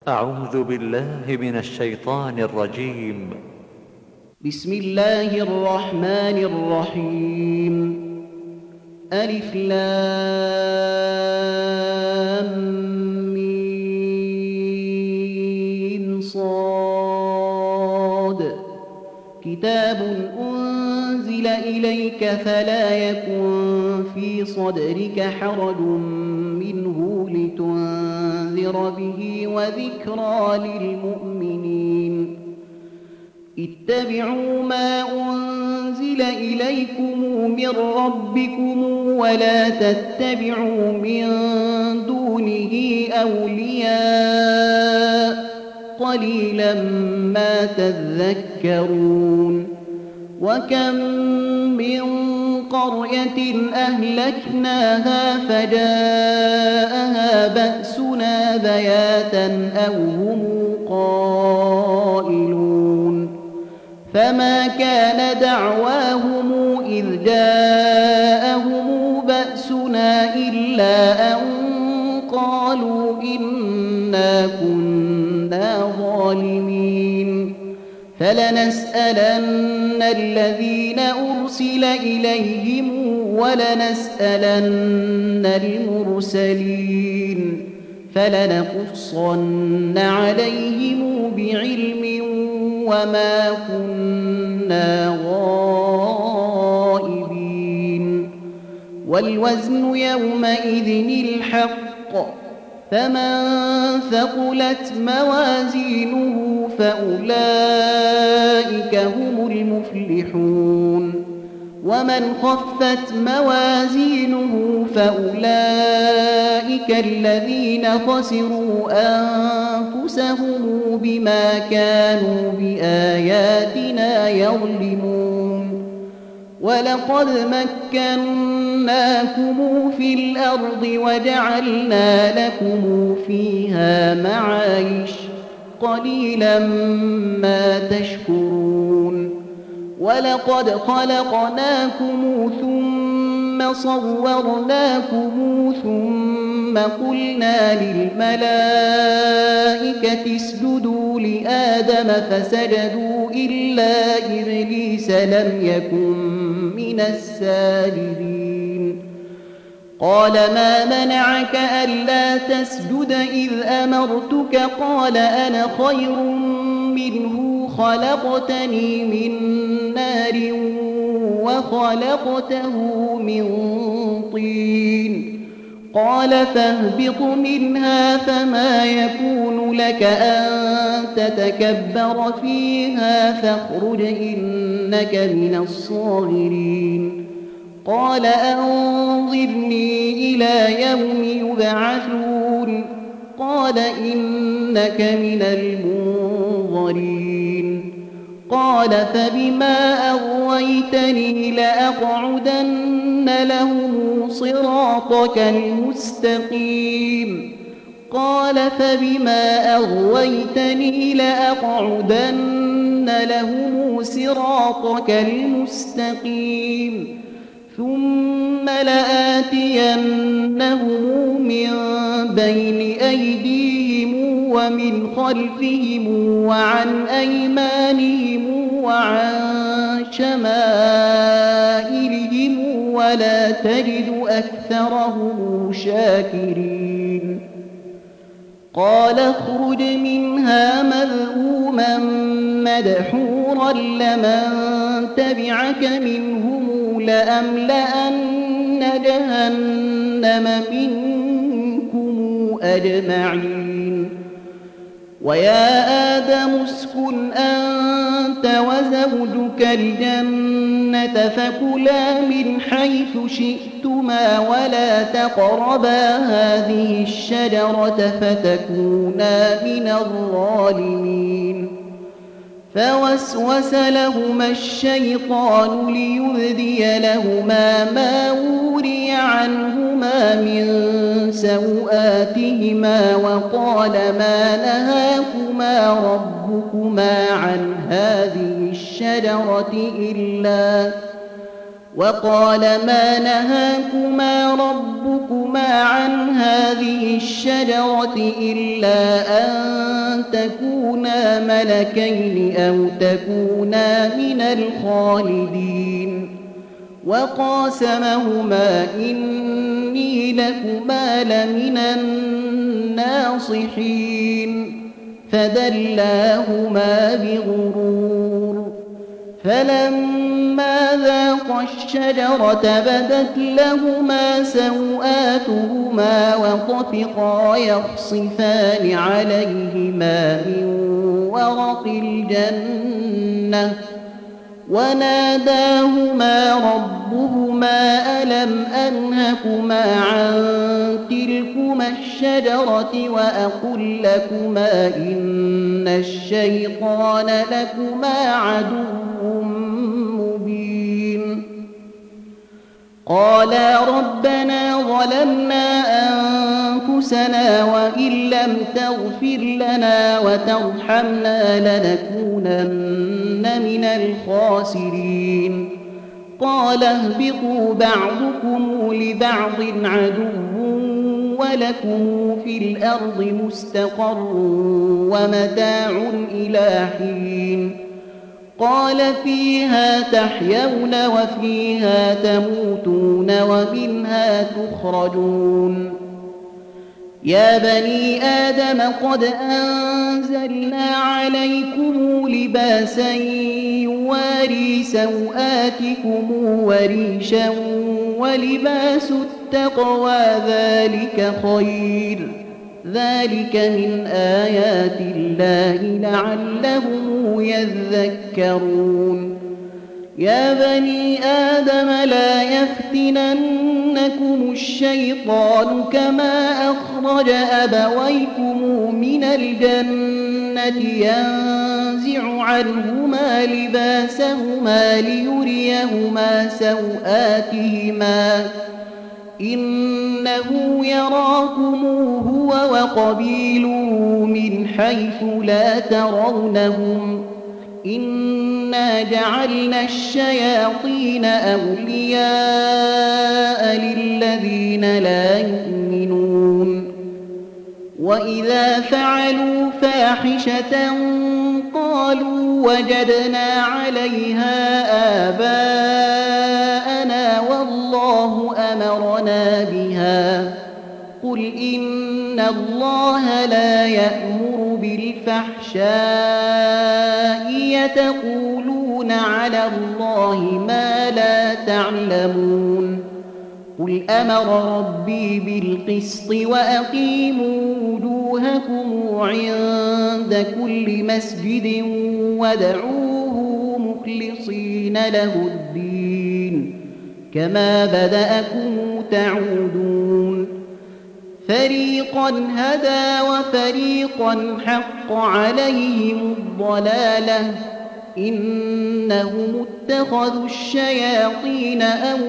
أعوذ بالله من الشيطان الرجيم. بسم الله الرحمن الرحيم. ألف لام ميم صاد. كتاب أنزل إليك فلا يكن في صدرك حرج منه لتنذر به وذكرى للمؤمنين. اتبعوا ما أنزل إليكم من ربكم ولا تتبعوا من دونه أولياء قليلا ما تذكرون. وكم من قرية أهلكناها فجاءها بأسنا بياتا أو هم قائلون. فما كان دعواهم إذ جاءهم بأسنا إلا أن قالوا إنا كنا ظالمين. فلنسألن الذين أرسل إليهم ولنسألن المرسلين فلنقصن عليهم بعلم وما كنا غائبين. والوزن يومئذ الحق. فمن ثقلت موازينه فأولئك هم المفلحون. ومن خفت موازينه فأولئك الذين خسروا أنفسهم بما كانوا بآياتنا يظلمون. ولقد مكناكم في الأرض وجعلنا لكم فيها معايش قليلا ما تشكرون. ولقد خلقناكم ثم صورناكم ثم قلنا للملائكة اسجدوا لآدم فسجدوا إلا إبليس لم يكن من الساجدين. قال ما منعك ألا تسجد إذ أمرتك؟ قال أنا خير منه خلقتني من نار وخلقته من طين. قال فاهبط منها فما يكون لك أن تتكبر فيها فاخرج إنك من الصاغرين. قال أنظرني إلى يوم يبعثون. قال إنك من المنظرين. قال فبما أغويتني لأقعدن لهم صراطك المستقيم. قال فبما أغويتني لأقعدن لهم صراطك المستقيم ثم لآتينهم من بين أيديهم ومن خلفهم وعن أيمانهم وعن شمائلهم ولا تجد أكثرهم شاكرين. قال اخرج منها مذءوما مدحورا لمن تبعك منهم لأملأن جهنم منكم أجمعين. ويا آدم اسكن أنت وزوجك الجنة فكلا من حيث شئتما ولا تقربا هذه الشجرة فتكونا من الظالمين. فوسوس لهما الشيطان ليبدي لهما ما وري عنهما من سوآتهما وقال ما نهاكما ربكما عن هذه الشجرة إلا وقال ما نهاكما ربكما عن هذه الشجرة إلا أن تكونا ملكين أو تكونا من الخالدين وقاسمهما إني لكما لمن الناصحين فدلاهما بغرور فلما ذاقا الشجرة بدت لهما سوآتهما وطفقا يخصفان عليهما من ورق الجنة وناداهما ربهما ألم أنهكما عن تلكما الشجرة وأقل لكما إن الشيطان لكما عدو مبين قالا ربنا ظلمنا أنفسنا وإن لم تغفر لنا وترحمنا لنكونن من الخاسرين قال اهبطوا بعضكم لبعض عدو ولكم في الأرض مستقر ومتاع إلى حين قال فيها تحيون وفيها تموتون ومنها تخرجون يا بني آدم قد أنزلنا عليكم لباسا يواري سوآتكم وريشا ولباس التقوى ذلك خير ذلك من آيات الله لعلهم يذكرون يا بني آدم لا يفتننكم الشيطان كما أخرج أبويكم من الجنة ينزع عنهما لباسهما ليريهما سوآتهما إنه يراكم هو وقبيله من حيث لا ترونهم إنا جعلنا الشياطين أولياء للذين لا يؤمنون وإذا فعلوا فاحشة قالوا وجدنا عليها آباءنا والله أمرنا بها قل إن الله لا يأمر بالفحشاء يتقولون على الله ما لا تعلمون قل أمر ربي بالقسط وأقيموا وجوهكم عند كل مسجد ودعوه مخلصين له الدين كما بدأكم تعودون فريقا هدى وفريقا حق عليهم الضلالة إنهم اتخذوا الشياطين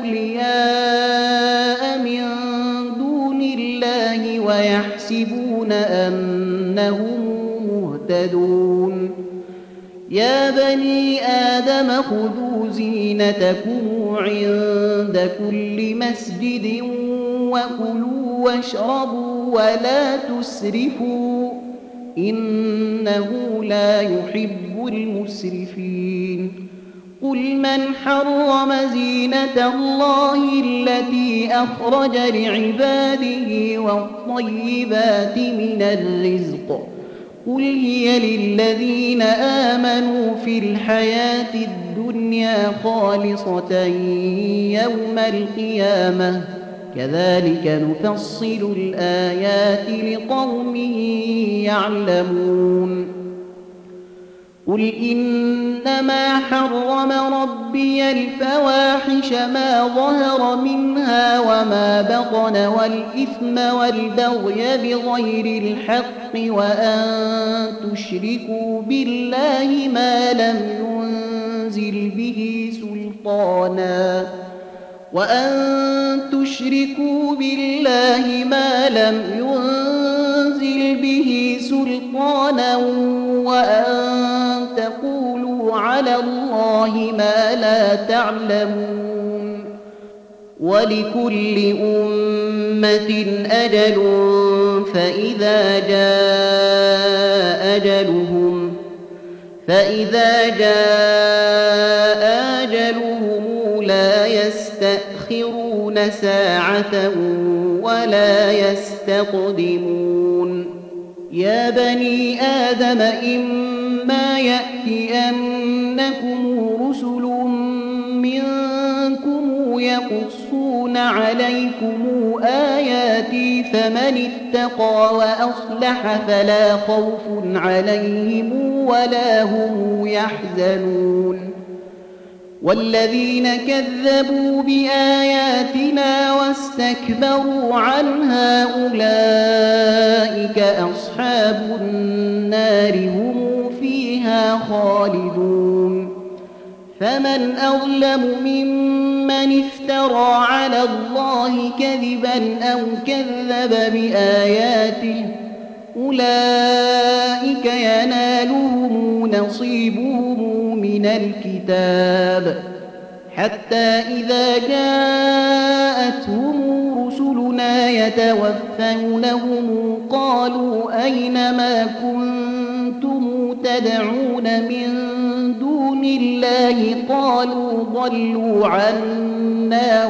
أولياء من دون الله ويحسبون أنهم مهتدون يا بني آدم خذوا زينتكم عند كل مسجد وكلوا واشربوا ولا تسرفوا إنه لا يحب المسرفين قل من حرم زينة الله التي أخرج لعباده والطيبات من الرزق قل هي للذين آمنوا في الحياة الدنيا خالصة يوم القيامة كذلك نفصل الآيات لقوم يعلمون قل إنما حرم ربي الفواحش ما ظهر منها وما بطن والإثم والبغي بغير الحق وأن تشركوا بالله ما لم ينزل به سلطانا وأن تقولوا على الله ما لا تعلمون ولكل أمة أجل فإذا جاء أجلهم فإذا جاء أجلهم لا يستأخرون ساعة ولا يستقدمون يا بني آدم إما يأتينكم رسل منكم يقصون عليكم آياتي فمن اتقى وأصلح فلا خوف عليهم ولا هم يحزنون والذين كذبوا بآياتنا واستكبروا عنها أولئك أصحاب النار هم فيها خالدون فمن أظلم ممن افترى على الله كذبا أو كذب بآياته أولئك ينالهم نصيبهم من الكتاب حتى إذا جاءتهم رسلنا يتوفونهم قالوا أين ما كنتم تدعون من دون الله قالوا ضلوا عنا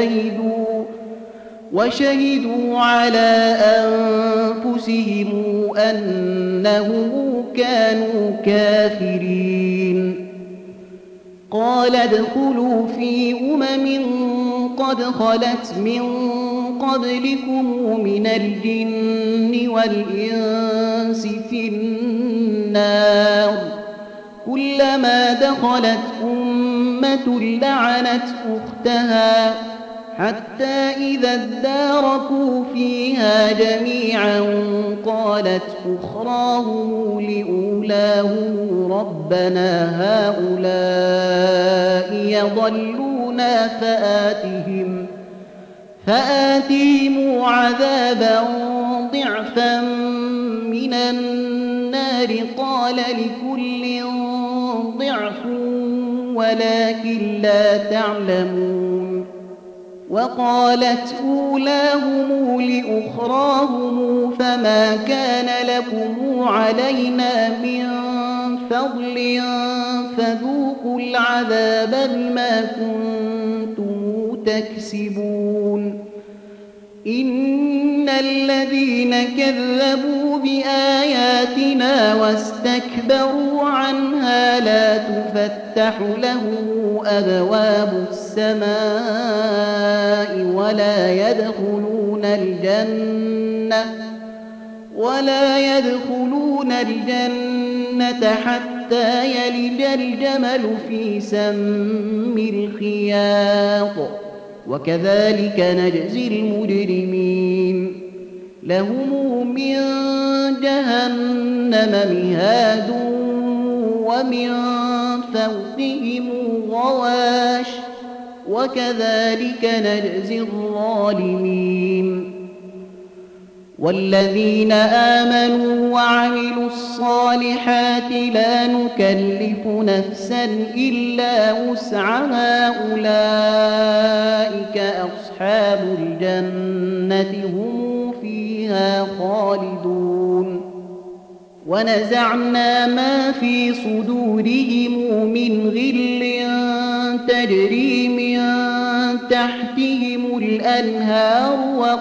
وشهدوا على أنفسهم أنهم كانوا كافرين قال ادخلوا في قد خلت من قبلكم من الجن والإنس في النار كلما دخلت أمة لعنت أختها حتى إذا اداركوا فيها جميعا قالت أخراهم لأولاهم ربنا هؤلاء يضلونا فآتهم عذابا ضعفا من النار قال لكل ضعف ولكن لا تعلمون وقالت أولاهم لأخراهم فما كان لكم علينا من فضل فذوقوا العذاب بما كنتم تكسبون إن الذين كذبوا بآياتنا واستكبروا عنها لا تفتح لهم أبواب السماء ولا يدخلون الجنة حتى يلج الجمل في سم الخياط وكذلك نجزي المجرمين لهم من جهنم مهاد ومن فوقهم غواش وكذلك نجزي الظالمين والذين آمنوا وعملوا الصالحات لا نكلف نفسا إلا وسعها أولئك أصحاب الجنة هم فيها خالدون ونزعنا ما في صدورهم من غل تجري من تحتهم الأنهار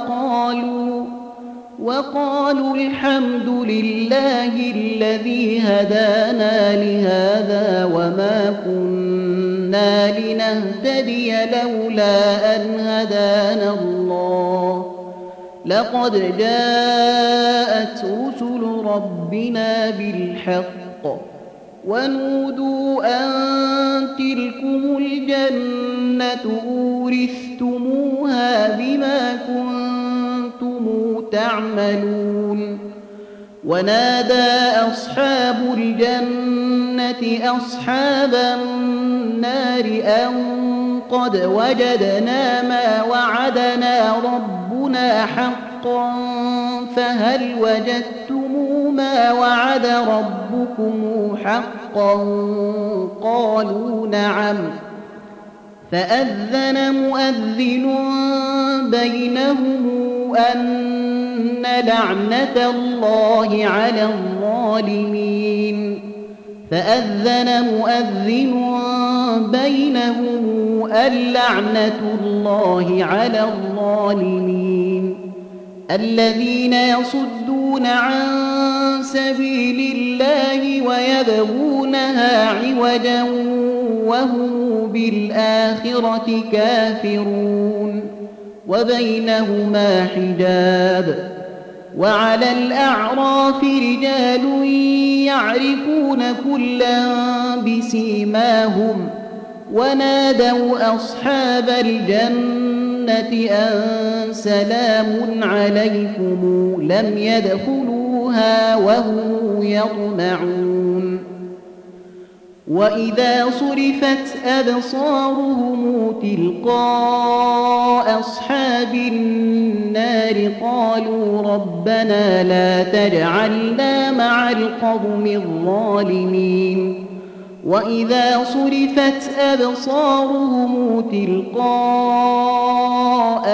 وقالوا الحمد لله الذي هدانا لهذا وما كنا لنهتدي لولا أن هدانا الله لقد جاءت رسل ربنا بالحق ونودوا أن تلكم الجنة أورثتموها بما كنتم تعملون ونادى أصحاب الجنة أصحاب النار أن قد وجدنا ما وعدنا ربنا حقا فهل وجدتم ما وعد ربكم حقا قالوا نعم فأذن مؤذن بينهم أن لعنة الله على الظالمين فأذن مؤذن بينهم اللعنة الله على الظالمين الذين يصدون عن سبيل الله ويبغونها عوجا وهم بالآخرة كافرون وبينهما حجاب وعلى الأعراف رجال يعرفون كلا بسيماهم ونادوا أصحاب الجنة أن سلام عليكم لم يدخلوها وهم يطمعون وإذا صرفت أبصارهم تلقاء أصحاب النار قالوا ربنا لا تجعلنا مع القوم الظالمين وإذا صرفت أبصارهم تلقاء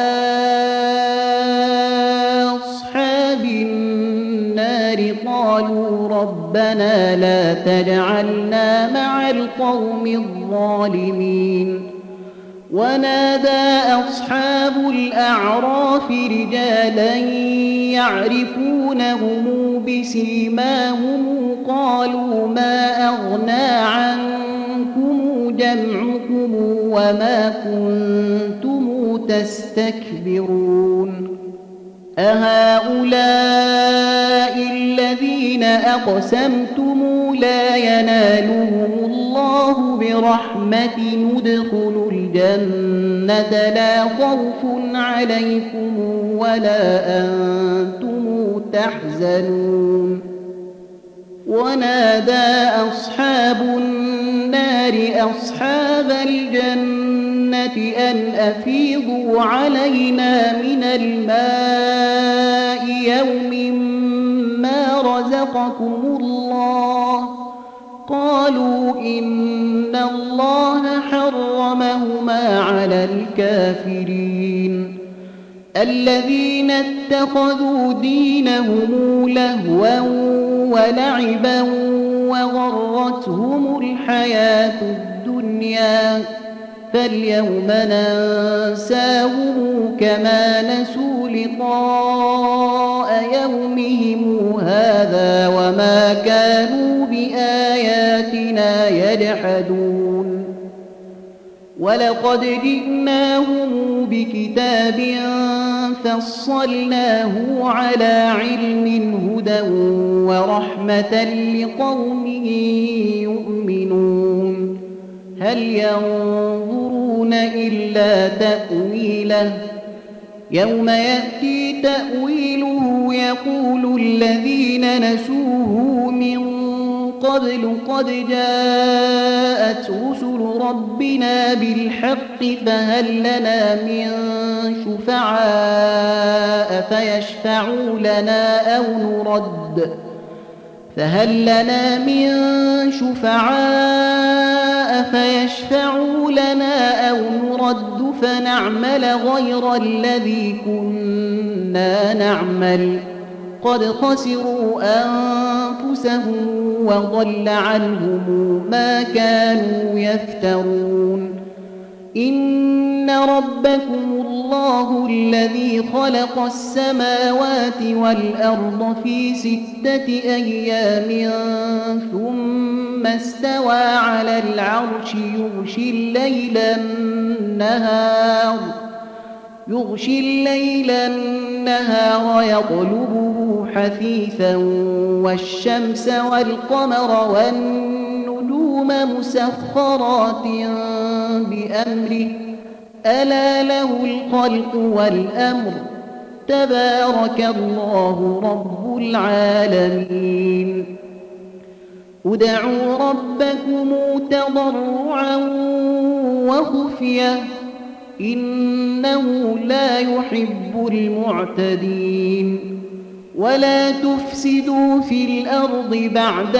أصحاب النار قالوا ربنا لا تجعلنا مع القوم الظالمين ونادى أصحاب الأعراف رجالا يعرفونهم بسيماهم قالوا ما أغنى عنكم جمعكم وما كنتم تستكبرون أهؤلاء الذين أقسمتم لا ينالهم الله برحمة ندخلوا الجنة لا خوف عليكم ولا أنتم تحزنون ونادى أصحاب النار أصحاب الجنة أن أفيضوا علينا من الماء يوم ما رزقكم الله قالوا إن الله حرمهما على الكافرين الذين اتخذوا دينهم لهوا ولعبا وغرتهم الحياة الدنيا فاليوم ننساهم كما نسوا لقاء يومهم هذا وما كانوا بآياتنا يجحدون ولقد جئناهم بكتاب فصلناه على علم هدى ورحمة لقوم يؤمنون هل ينظرون إلا تأويله يوم يأتي تأويله يقول الذين نسوه من قبل قد جاءت رسل ربنا بالحق فهل لنا من شفعاء فيشفعوا لنا أو نرد فنعمل غير الذي كنا نعمل قد خسروا أنفسهم وضل عنهم ما كانوا يفترون إن ربكم الله الذي خلق السماوات والأرض في 6 أيام ثم استوى على العرش يغشي الليل النهار يطلبه حثيثا والشمس والقمر والنجوم مسخرات بأمره ألا له الخلق والأمر تبارك الله رب العالمين ادعوا ربكم تضرعا وخفية إنه لا يحب المعتدين ولا تفسدوا في الأرض بعد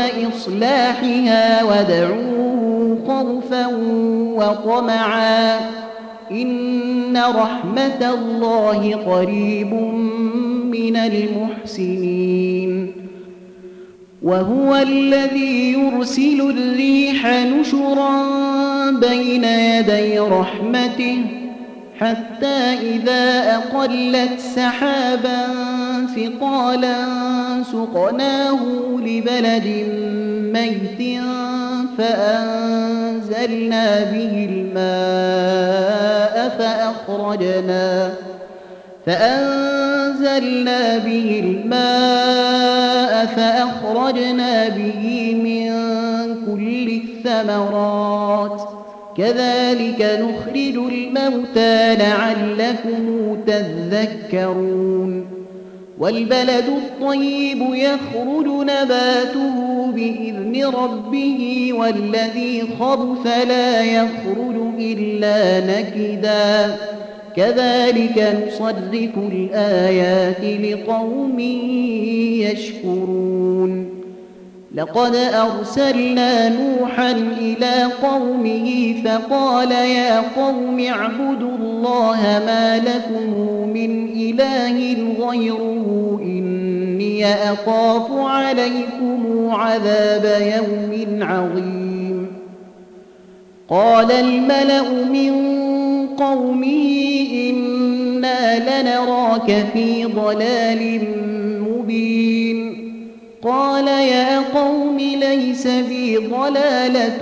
إصلاحها وادعوه خوفا وطمعا إن رحمة الله قريب من المحسنين وهو الذي يرسل الريح نشرا بين يدي رحمته حتى إذا أقلت سحابا ثقالا سقناه لبلد ميت فأنزلنا به الماء فأخرجنا به من كل الثمرات كذلك نخرج الموتى لعلكم تذكرون والبلد الطيب يخرج نباته بإذن ربه والذي خبث لا يخرج إلا نكدا كذلك نصرف الآيات لقوم يشكرون لقد أرسلنا نوحا إلى قومه فقال يا قوم اعبدوا الله ما لكم من إله غيره إني أخاف عليكم عذاب يوم عظيم قال الملأ من قومه إنا لنراك في ضلال مبين قال يا قوم ليس بي ضلالة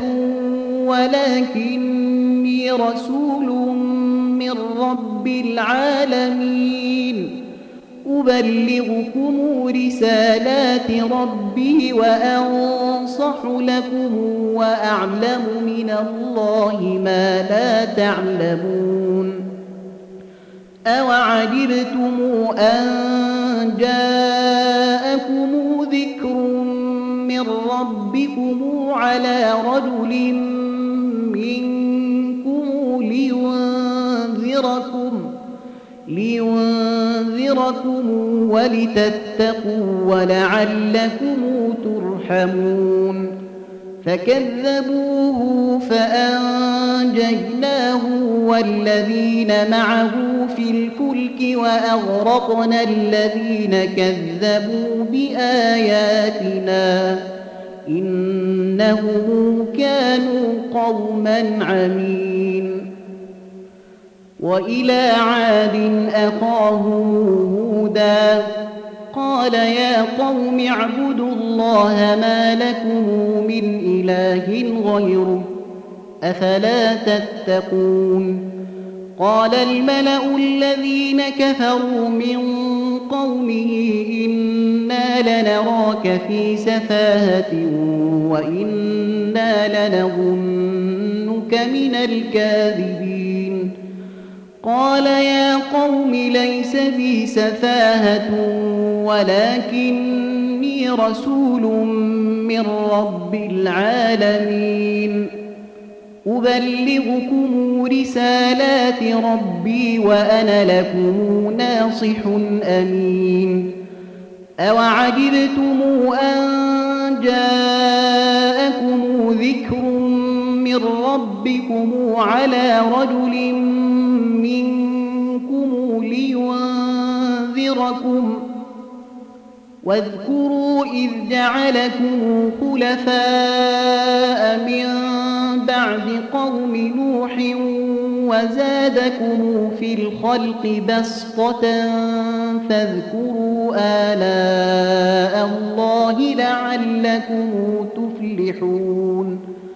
ولكني رسول من رب العالمين أبلغكم رسالات ربي وأنصح لكم وأعلم من الله ما لا تعلمون أوعجبتم أن جاءكم ذكر من ربكم على رجل منكم لينذركم ولتتقوا ولعلكم ترحمون فكذبوه فأنجيناه والذين معه في الفلك وأغرقنا الذين كذبوا بآياتنا إنهم كانوا قوما عمين وإلى عاد أخاهم هودا قال يا قوم اعبدوا الله ما لكم من إله غيره أفلا تتقون قال الملأ الذين كفروا من قومه إنا لنراك في سفاهة وإنا لنظنك من الكاذبين قال يا قوم ليس بي سفاهة ولكني رسول من رب العالمين أبلغكم رسالات ربي وأنا لكم ناصح أمين أوعجبتم أن جاءكم ذكر من ربكم على رجل منكم لينذركم واذكروا إذ جعلكم خلفاء من بعد قوم نوح وزادكم في الخلق بسطة فاذكروا آلاء الله لعلكم تفلحون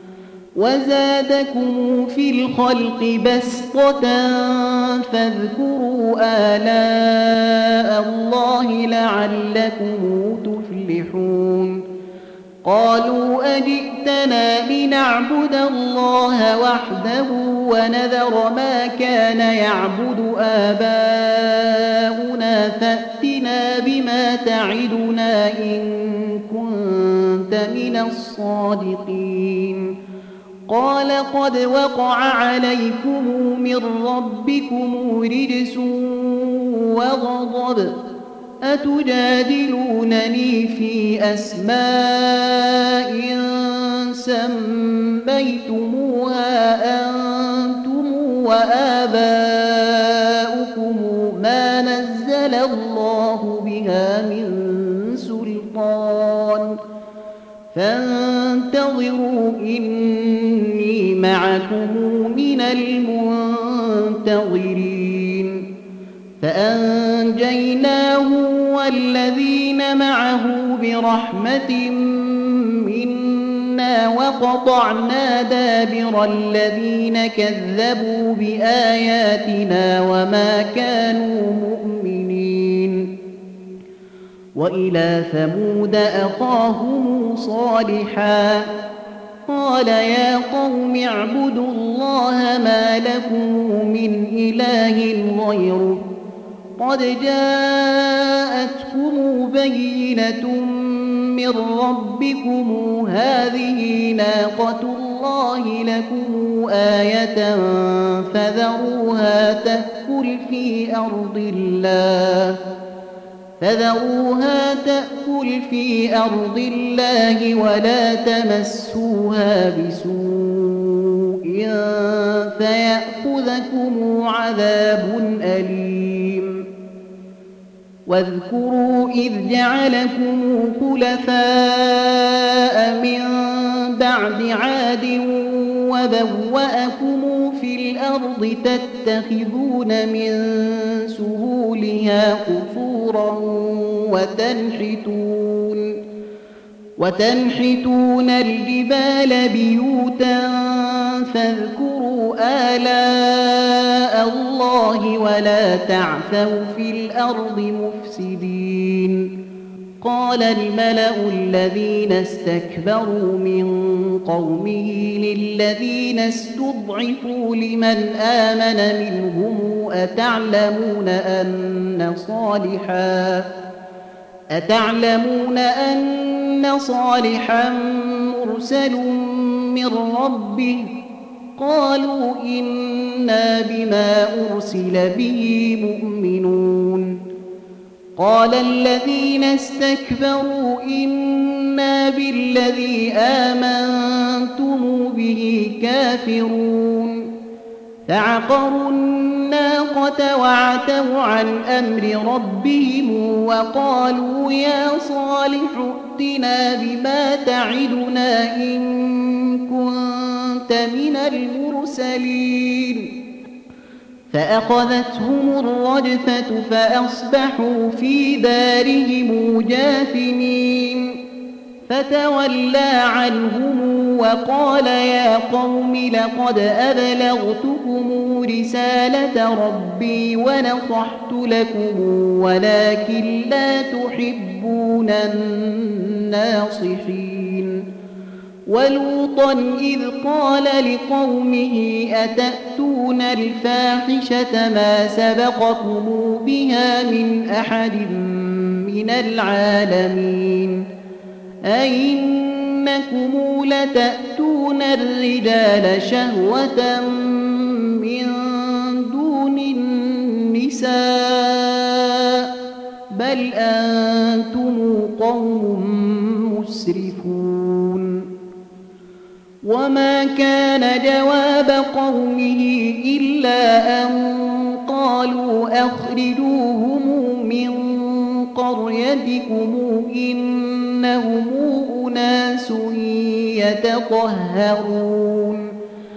وزادكم في الخلق بسطة فاذكروا آلاء الله لعلكم تفلحون قالوا أجئتنا لنعبد الله وحده ونذر ما كان يعبد آباؤنا فأتنا بما تعدنا إن كنت من الصادقين قال قد وقع عليكم من ربكم رجس وغضب أتجادلونني في أسماء سميتموها أنتم وآباؤكم وآباؤكم ما نزل الله بها من سلطان فانتظروا إني معكم من المنتظرين فأنجيناه والذين معه برحمة منا وقطعنا دابر الذين كذبوا بآياتنا وما كانوا مؤمنين وإلى ثمود أخاهم صالحا قال يا قوم اعبدوا الله ما لكم من إله غيره قد جاءتكم بينة من ربكم هذه ناقة الله لكم آية فذروها تأكل في أرض الله ولا تمسوها بسوء فيأخذكم عذاب أليم واذكروا إذ جعلكم خلفاء من بعد عاد وبوأكم في الأرض تتخذون من سهولها قصورا وتنحتون الجبال بيوتا فاذكروا آلاء الله ولا تعثوا في الأرض مفسدين قال الملأ الذين استكبروا من قومه للذين استضعفوا لمن آمن منهم أتعلمون أن صالحا مرسل من ربه قالوا إنا بما أرسل به مؤمنون قال الذين استكبروا إنا بالذي آمنتم به كافرون فعقروا الناقة وعتوا عن أمر ربهم وقالوا يا صالح ائتنا بما تعدنا إن كنت من المرسلين فأخذتهم الرجفة فأصبحوا في دارهم جاثمين فتولى عنهم وقال يا قوم لقد أبلغتكم رسالة ربي ونصحت لكم ولكن لا تحبون الناصحين ولوطا إذ قال لقومه أتأتون الفاحشة ما سبقكم بها من أحد من العالمين أئنكم لتأتون الرجال شهوة من دون النساء بل أنتم قوم مسرفون وما كان جواب قومه إلا أن قالوا أخرجوهم من قريتكم إنهم أناس يتطهرون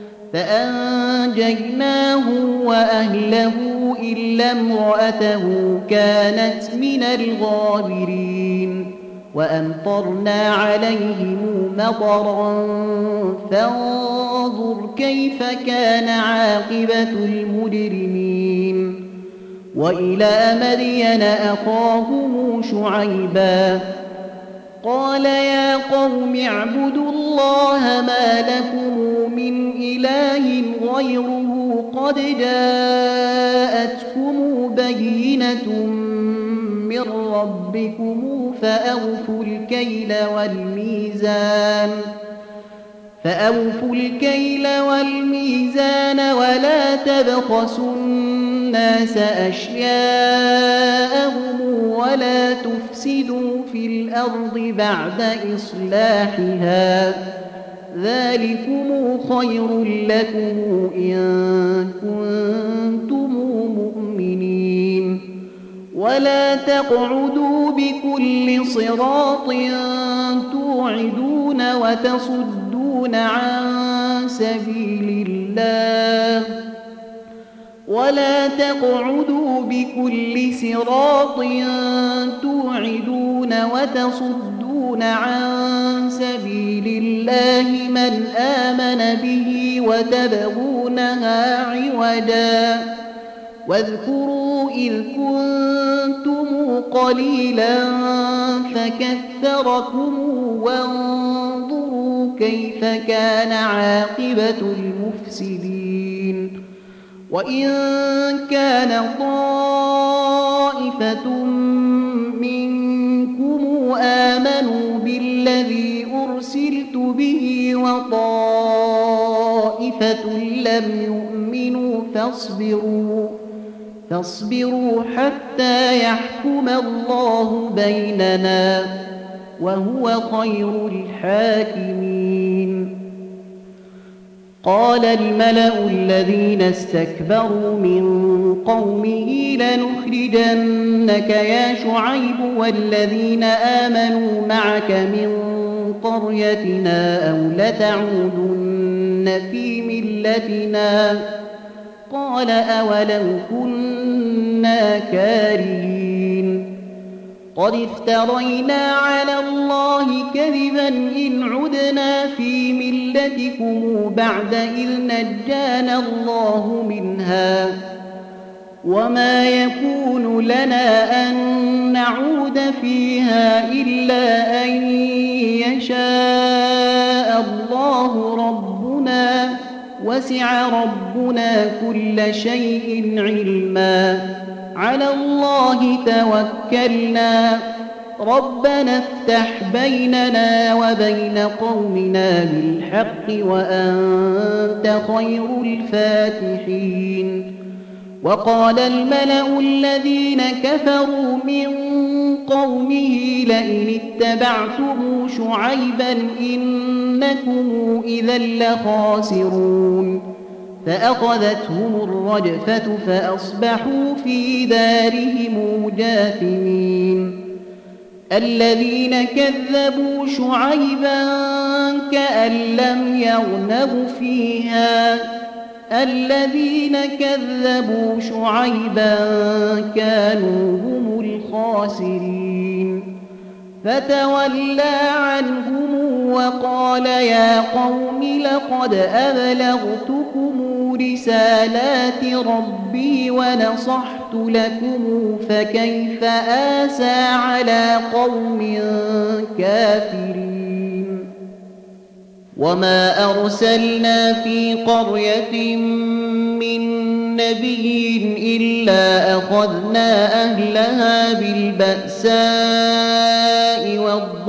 فأنجيناه وأهله إلا امرأته كانت من الغابرين وأمطرنا عليهم مطرا فانظر كيف كان عاقبة المجرمين وإلى مدين أخاهم شعيبا قال يا قوم اعبدوا الله ما لكم من إله غيره قد جاءتكم بينة من ربكم فأوفوا الكيل والميزان ولا تبخسوا الناس أشياءهم ولا تفسدوا في الأرض بعد إصلاحها ذلكم خير لكم إن كنتم مؤمنين ولا تقعدوا بكل صراط توعدون وتصدون عن سبيل الله من آمن به وتبغونها عوجا واذكروا إذ كنتم قليلا فكثركم وانظروا كيف كان عاقبة المفسدين وإن كان طائفة منكم آمنوا بالذي أرسلت به وطائفة لم يؤمنوا فاصبروا حتى يحكم الله بيننا وهو خير الحاكمين. قال الملأ الذين استكبروا من قومه لنخرجنك يا شعيب والذين آمنوا معك من قريتنا أو لتعودن في ملتنا قال أولو كنا كارهين قد افترينا على الله كذبا إن عدنا في ملتكم بعد إذ نجانا الله منها وما يكون لنا أن نعود فيها إلا أن يشاء الله ربنا وسع ربنا كل شيء علما على الله توكلنا ربنا افتح بيننا وبين قومنا بالحق وأنت خير الفاتحين. وقال الملأ الذين كفروا من قومه لئن اتبعتم شعيبا إنكم إذا لخاسرون فأخذتهم الرجفة فأصبحوا في دارهم جاثمين. الذين كذبوا شعيبا كأن لم يغنوا فيها الذين كذبوا شعيبا كانوا هم الخاسرين فتولى عنهم وقال يا قوم لقد أبلغتكم رسالات ربي ونصحت لكم فكيف آسى على قوم كافرين. وما أرسلنا في قرية من نبي إلا أخذنا أهلها بالبأساء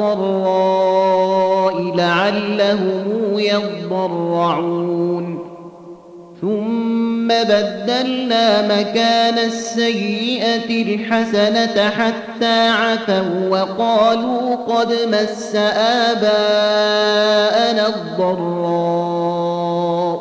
والضراء لعلهم يضرعون ثم بدلنا مكان السيئة الحسنة حتى عفوا وقالوا قد مس آباءنا الضراء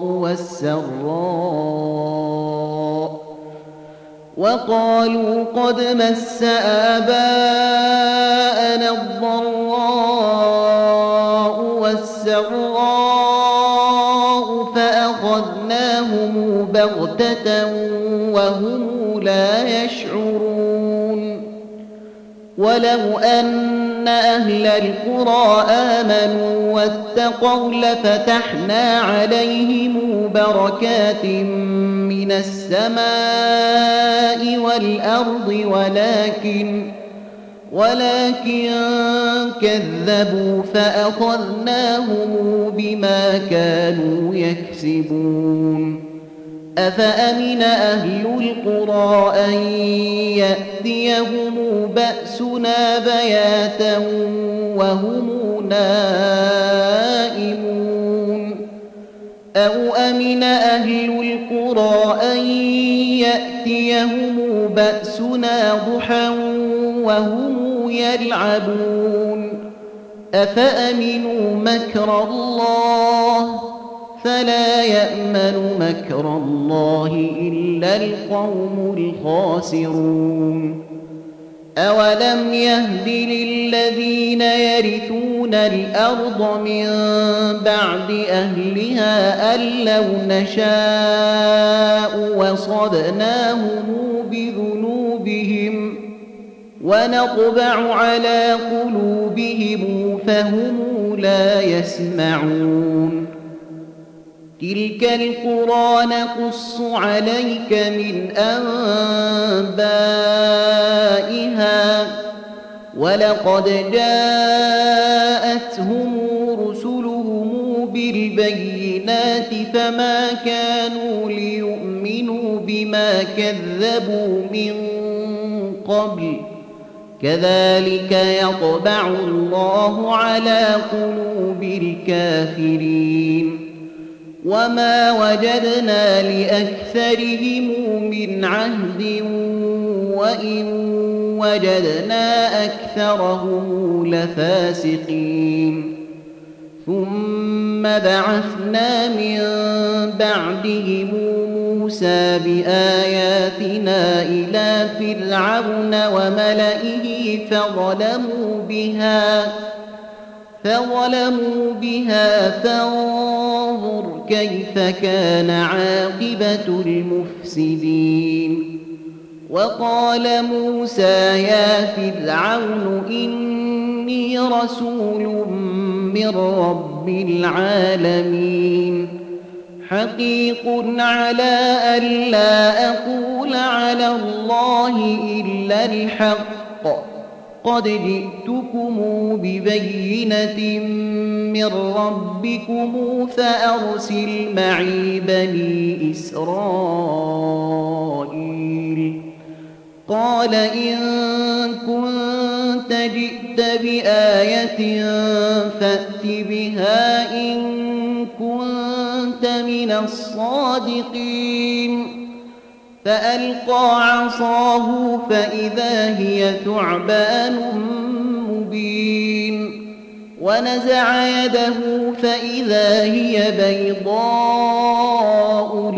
والسراء فأخذناهم بغتة وهم لا يشعرون. ولو أن أهل القرى آمنوا واتقوا لفتحنا عليهم بركات من السماء والأرض ولكن كذبوا فأخذناهم بما كانوا يكسبون. أفأمن أهل القرى أن يأتيهم بأسنا بياتا وهم نائمون أو أمن أهل القرى أن يأتيهم بأسنا ضحى وهم يلعبون أفأمنوا مكر الله فلا يأمن مكر الله إلا القوم الخاسرون أولم يهد للذين يرثون الأرض من بعد أهلها أن لو نشاء وصبناهم بذنوبهم ونطبع على قلوبهم فهم لا يسمعون تلك القرى نقص عليك من أنبائها ولقد جاءتهم رسلهم بالبينات فما كانوا ليؤمنوا بما كذبوا من قبل كذلك يطبع الله على قلوب الكافرين وما وجدنا لأكثرهم من عهد وإن وجدنا أكثرهم لفاسقين ثم بعثنا من بعدهم موسى بآياتنا إلى فرعون وملئه فظلموا بها فانظر كيف كان عاقبة المفسدين وقال موسى يا فرعون إني رسول من رب العالمين حقيق على ألا أقول على الله إلا الحق قد جئتكم ببينة من ربكم فأرسل معي بني إسرائيل قال إن كنت جئت بآية فأت بها إن كنت من الصادقين فألقى عصاه فإذا هي ثعبان مبين ونزع يده فإذا هي بيضاء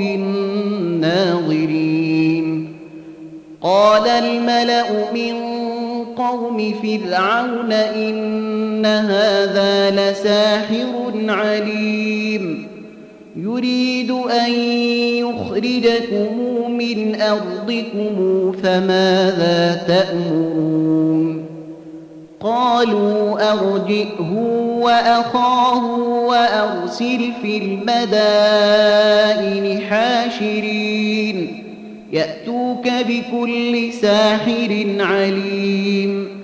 للناظرين قال الملأ من قوم فرعون إن هذا لساحر عليم يريد أن يخرجكم من أرضكم فماذا تأمرون قالوا أرجئه وأخاه وأرسل في المدائن حاشرين يأتوك بكل ساحر عليم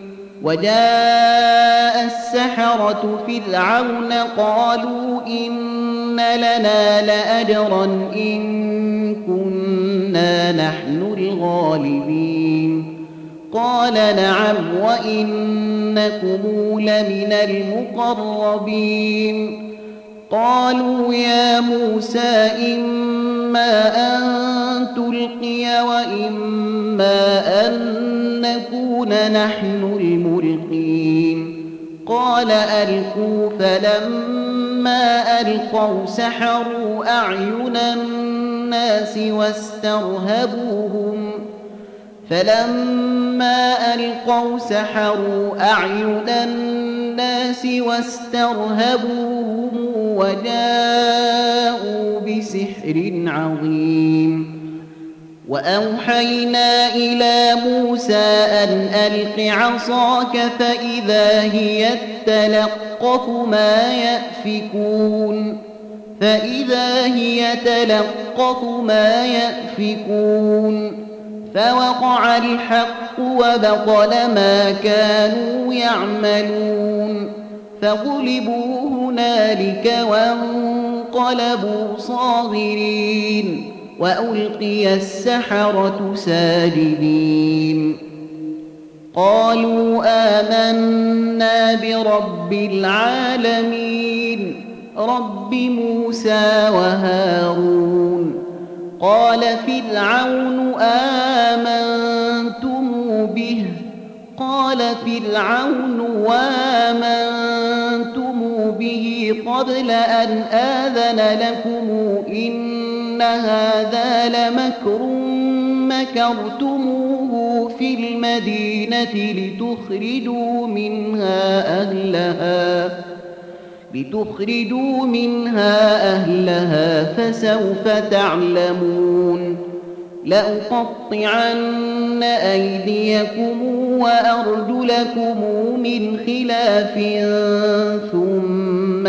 وجاء السحرة فرعون قالوا إن لنا لأجرا إن كنا نحن الغالبين قال نعم وإنكم لمن المقربين قالوا يا موسى إما أن تلقي وإما أن نكون نحن الملقين قال ألقوا فلما ألقوا سحروا أعين الناس واسترهبوهم وجاءوا بسحر عظيم وأوحينا إلى موسى أن ألق عصاك فإذا هي تلقف ما يأفكون فوقع الحق وبطل ما كانوا يعملون فغلبوا هنالك وانقلبوا صاغرين وألقي السحرة ساجدين قالوا آمنا برب العالمين رب موسى وهارون قال فرعون آمنتم به قال فرعون وآمنتم به قبل أن آذن لكم إن هذا لمكر مكرتموه في المدينة لتخرجوا منها أهلها فسوف تعلمون لأقطعن أيديكم وأرجلكم من خلاف ثم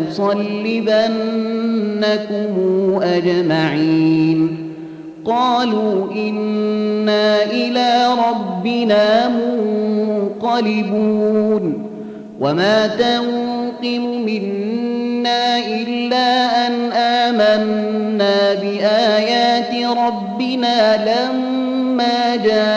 لأصلبنكم أجمعين قالوا إنا إلى ربنا منقلبون وما تنقم منا إلا أن آمنا بآيات ربنا لما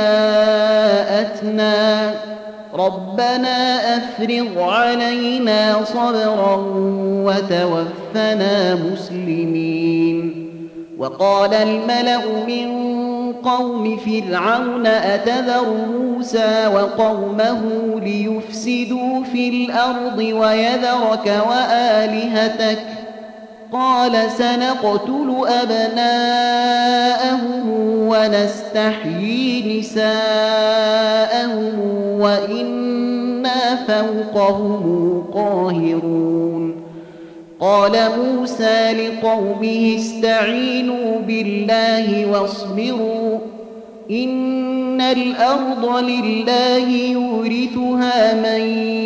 جاءتنا ربنا أفرغ علينا صبرا وتوفنا مسلمين وقال الملأ من قوم فرعون أتذر موسى وقومه ليفسدوا في الأرض ويذرك وآلهتك قال سنقتل أبناءهم ونستحيي نساءهم وإنا فوقهم قاهرون قال موسى لقومه استعينوا بالله واصبروا إن الأرض لله يورثها من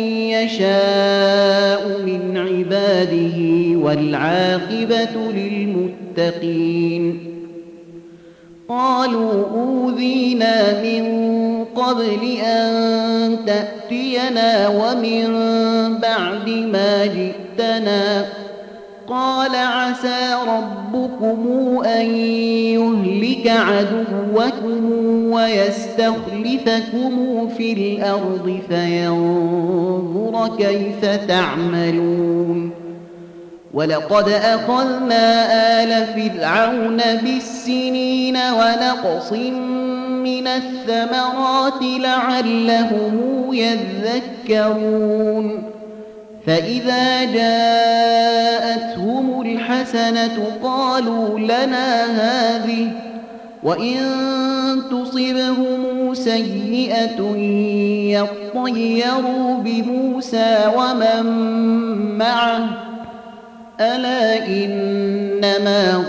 يشاء من عباده والعاقبة للمتقين قالوا أوذينا من قبل أن تأتينا ومن بعد ما جئتنا قال عسى ربكم أن يهلك عدوكم ويستخلفكم في الأرض فينظر كيف تعملون ولقد أخذنا آل فرعون بالسنين ونقص من الثمرات لعلهم يذكرون فإذا جاءتهم الحسنة قالوا لنا هذه وإن تصبهم سيئة يطيروا بموسى ومن معه ألا إنما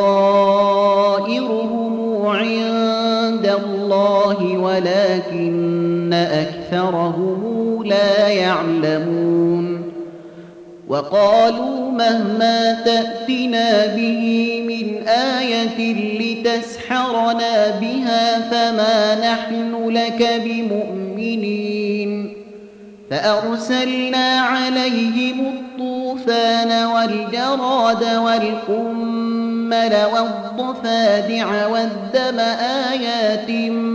طائرهم عند الله ولكن أكثرهم لا يعلمون وقالوا مهما تأتنا به من آية لتسحرنا بها فما نحن لك بمؤمنين فأرسلنا عليهم الطوفان والجراد والقمل والضفادع والدم آيات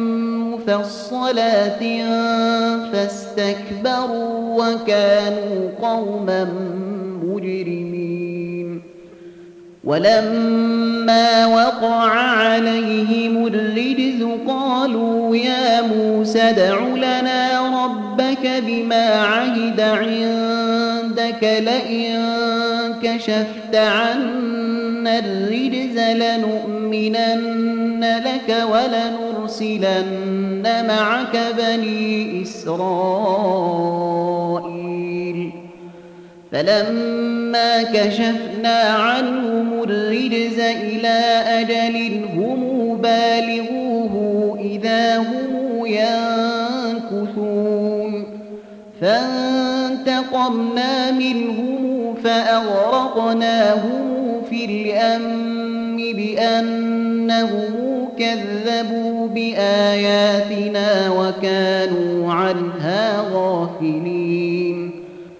مفصلات فاستكبروا وكانوا قوما مجرمين ولما وقع عليهم الرجز قالوا يا موسى ادع لنا ربك بما عهد عندك لئن كشفت عنا الرجز لنؤمنن لك ولنرسلن معك بني إسرائيل فلما كشفنا عنهم الرجز إلى أجل هم بالغوه إذا هم ينكثون فانتقمنا منهم فأغرقناهم في اليم بأنهم كذبوا بآياتنا وكانوا عنها غافلين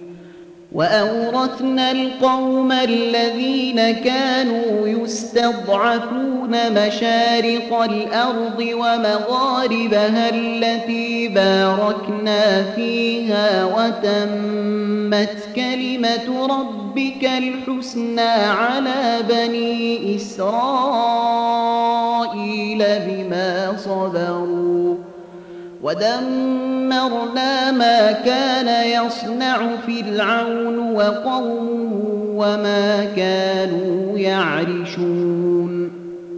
وأورثنا القوم الذين كانوا يستضعفون مشارق الأرض ومغاربها التي باركنا فيها وتمت كلمة ربك الحسنى على بني إسرائيل بما صبروا ودمرنا ودمرنا ما كان يصنع فرعون وقومه وما كانوا يعرشون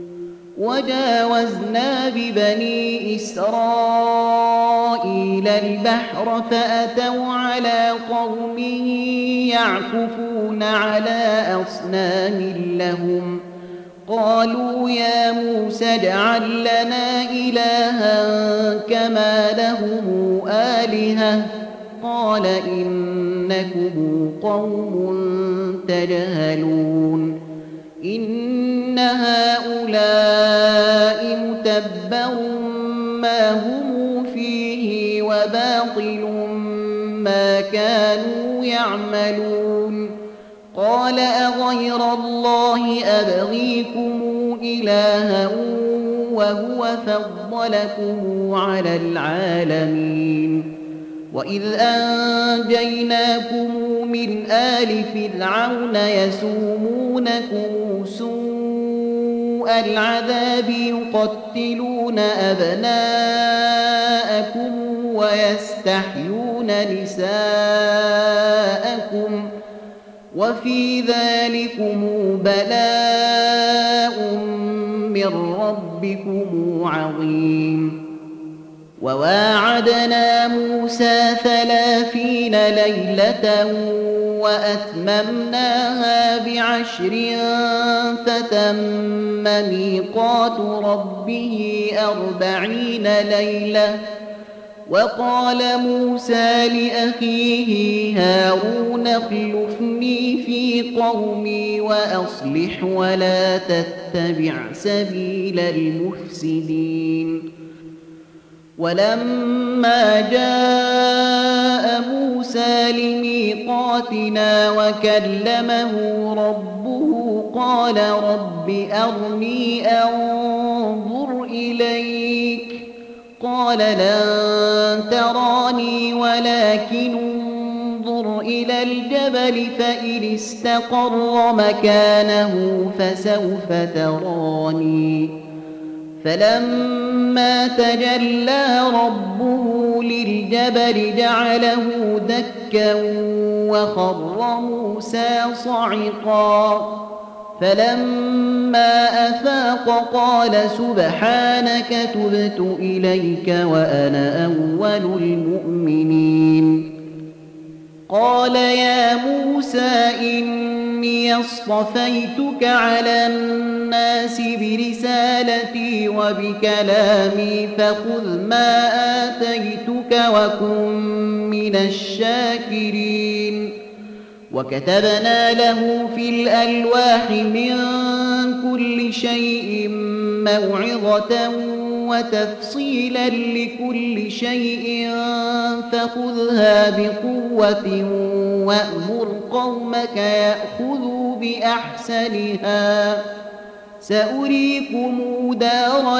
وجاوزنا ببني إسرائيل البحر فأتوا على قوم يعكفون على أصنام لهم قالوا يا موسى اجعل لنا إلها كما لهم آلهة قال إنكم قوم تجهلون إن هؤلاء متبر ما هم فيه وباطل ما كانوا يعملون قال أغير الله أبغيكم إلها وهو فضلكم على العالمين وإذ أنجيناكم من آل فرعون يسومونكم سوء العذاب يقتلون أبناءكم ويستحيون نساءكم وفي ذلكم بلاء من ربكم عظيم وواعدنا موسى 30 ليلة وأتممناها ب10 فتم ميقات ربه 40 ليلة وقال موسى لأخيه هارون اخلفني في قومي وأصلح ولا تتبع سبيل المفسدين ولما جاء موسى لميقاتنا وكلمه ربه قال رب أرني أنظر إليك قال لن تراني ولكن انظر إلى الجبل فإن استقر مكانه فسوف تراني فلما تجلى ربه للجبل جعله دكا وخر موسى صعقا فلما أفاق قال سبحانك تبت إليك وأنا أول المؤمنين قال يا موسى إني اصطفيتك على الناس برسالتي وبكلامي فخذ ما آتيتك وكن من الشاكرين وكتبنا له في الألواح من كل شيء موعظة وتفصيلا لكل شيء فخذها بقوة وأمر قومك يأخذوا بأحسنها سأريكم دار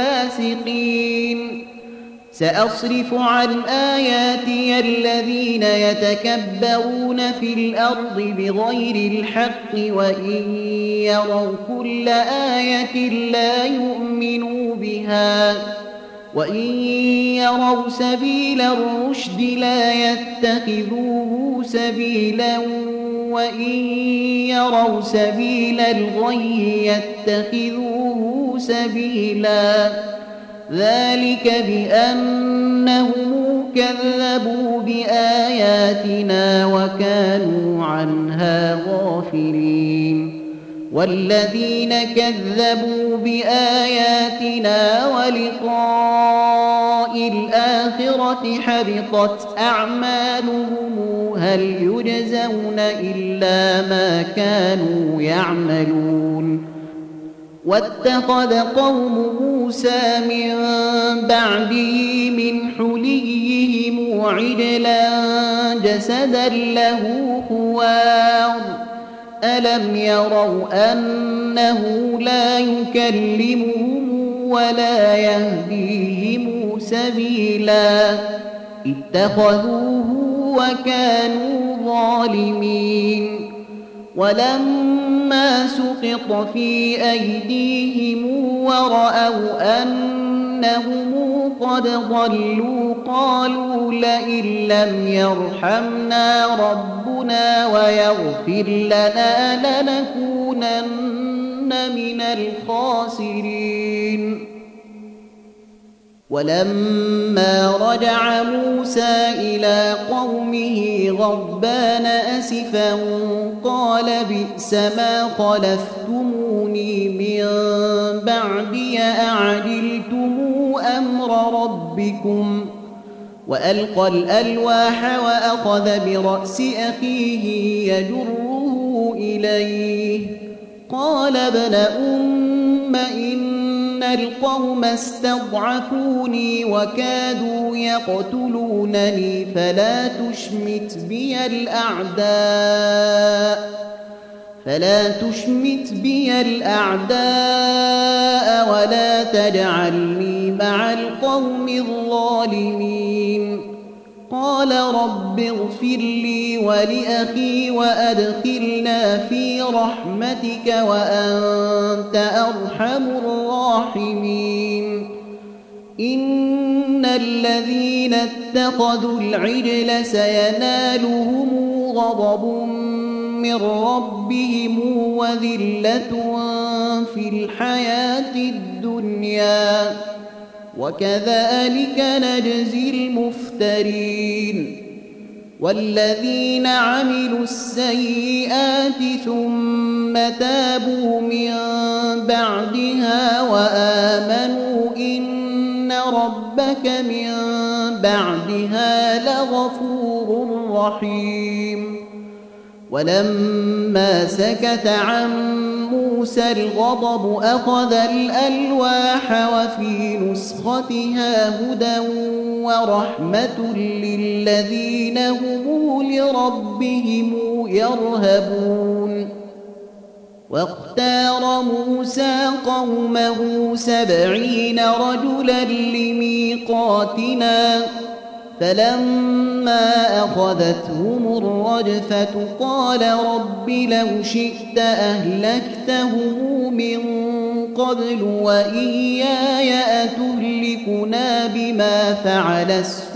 الفاسقين سأصرف عن آياتي الذين يتكبرون في الأرض بغير الحق وإن يروا كل آية لا يؤمنوا بها وإن يروا سبيل الرشد لا يتخذوه سبيلا وإن يروا سبيل الغي يتخذوه سبيلا ذلك بأنهم كذبوا بآياتنا وكانوا عنها غافلين والذين كذبوا بآياتنا ولقاء الآخرة حبطت أعمالهم هل يجزون إلا ما كانوا يعملون واتخذ قوم موسى من بعده من حليهم عجلا جسدا له خوار ألم يروا أنه لا يكلمهم ولا يهديهم سبيلا اتخذوه وكانوا ظالمين ولما سقط في أيديهم ورأوا أن إنهم قد ضلوا قالوا لئن لم يرحمنا ربنا ويغفر لنا لنكونن من الخاسرين. ولما رجع موسى إلى قومه غضبان أسفا قال بئس ما خلفتموني من بعدي أعجلتم أمر ربكم. وألقى الألواح وأخذ برأس أخيه يجره إليه قال ابن أم إن القوم استضعفوني وكادوا يقتلونني فلا تشمت بي الأعداء ولا تجعلني مع القوم الظالمين. قال رب اغفر لي ولأخي وأدخلنا في رحمتك وأنت أرحم الراحمين. إن الذين اتخذوا العجل سينالهم غضب من ربهم وذلة في الحياة الدنيا وكذلك نجزي المفترين. والذين عملوا السيئات ثم تابوا من بعدها وآمنوا إن ربك من بعدها لغفور رحيم. ولما سكت عن موسى الغضب أخذ الألواح وفي نسختها هدى ورحمة للذين هم لربهم يرهبون. واختار موسى قومه 70 رجلا لميقاتنا فلما أخذتهم الرجفة قال رب لو شئت أهلكتهم من قبل وإياي أتهلكنا بما فعل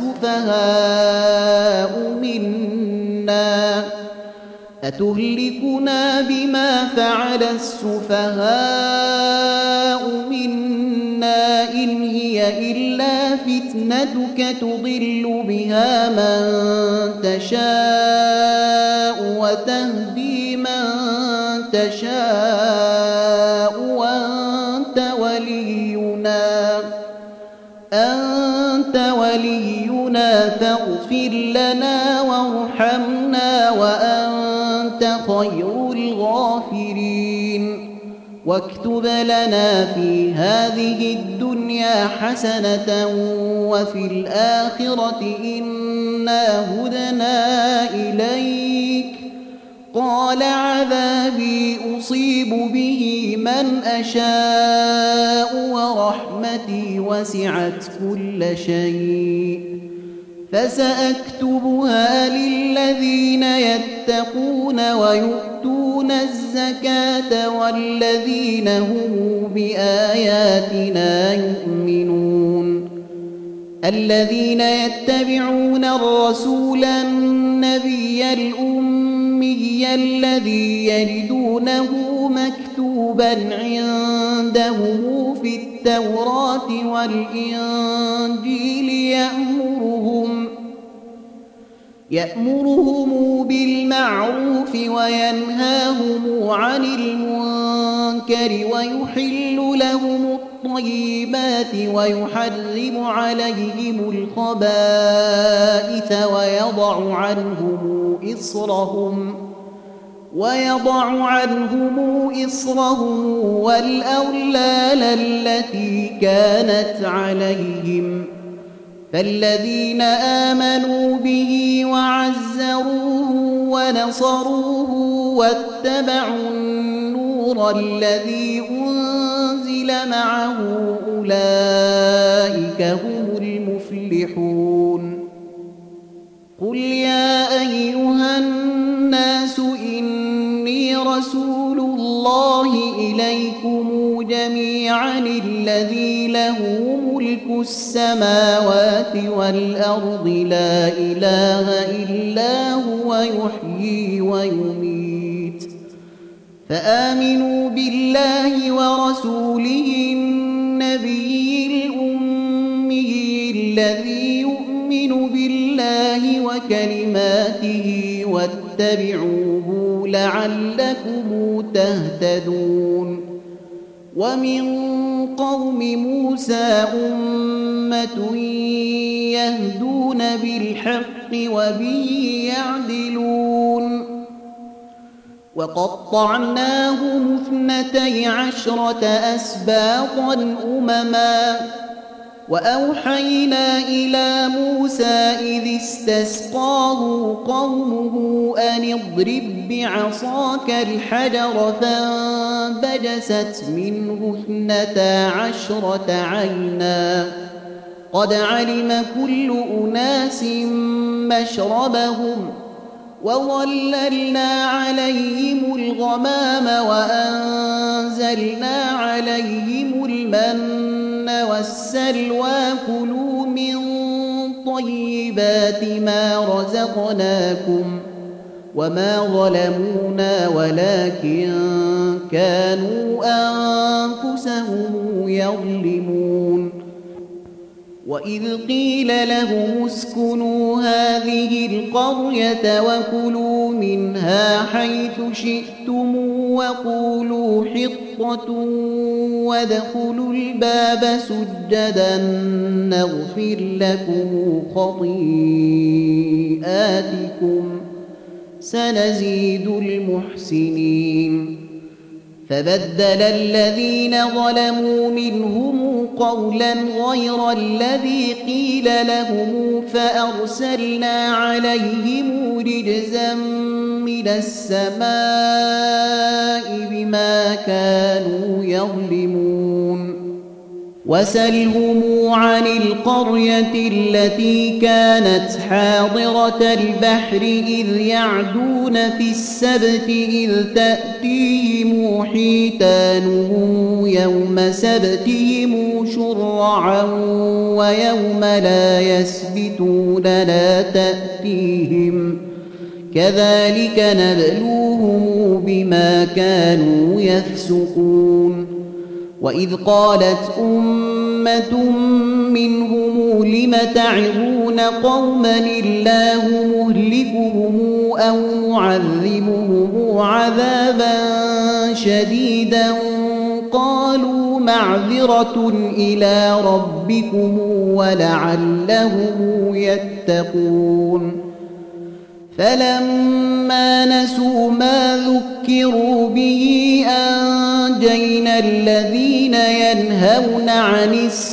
السفهاء منا إن هي إلا فتنتك تضل بها من تشاء وتهدي من تشاء أنت ولينا فاغفر لنا وارحمنا وأنت خير الغافرين. واكتب لنا في هذه الدنيا حسنة وفي الآخرة إنا هدنا إليك. قال عذابي أصيب به من أشاء ورحمتي وسعت كل شيء فسأكتبها للذين يتقون ويؤتون الزكاة والذين هم بآياتنا يؤمنون. الذين يتبعون الرسول النبي الأمي الذي يجدونه مكتوبا عنده في التوراة والإنجيل يأمرهم بالمعروف وينهاهم عن المنكر ويحل لهم الطيبات ويحرم عليهم الخبائث ويضع عنهم إصرهم والأغلال التي كانت عليهم. فالذين آمنوا به وعزروه ونصروه واتبعوا النور الذي أنزل معه أولئك هم المفلحون. قل يا أيها الناس إني رسول الله إليكم جميعا الذي له ملك ملك السماوات والأرض لا إله إلا هو يحيي ويميت فآمنوا بالله ورسوله النبي الأمي الذي يؤمن بالله وكلماته واتبعوه لعلكم تهتدون ومن قوم موسى أمة يهدون بالحق وبه يعدلون وقطعناهم 12 أسباطا أمما وأوحينا إلى موسى إذ استسقاه قومه أن اضرب بعصاك الحجر فانبجست منه 12 عينا قد علم كل أناس مشربهم وظللنا عليهم الغمام وأنزلنا عليهم المن والسلوى كلوا من طيبات ما رزقناكم وما ظلمونا ولكن كانوا أنفسهم يظلمون وإذ قيل لهم اسكنوا هذه القرية وكلوا منها حيث شئتم وقولوا حطة وادخلوا الباب سجدا نغفر لكم خطيئاتكم سنزيد المحسنين فبدل الذين ظلموا منهم قولا غير الذي قيل لهم فأرسلنا عليهم رجزا من السماء بما كانوا يظلمون وسلهم عن القرية التي كانت حاضرة البحر إذ يعدون في السبت إذ تأتيهم حيتانهم يوم سبتهم شرعا ويوم لا يسبتون لا تأتيهم كذلك نبلوهم بما كانوا يفسقون وإذ قالت أمة منهم لم تعظون قوما الله مهلكهم أو معذبهم عذابا شديدا قالوا معذرة إلى ربكم ولعلهم يتقون فلما نسوا ما ذكروا به أنجينا الذين ينهون عن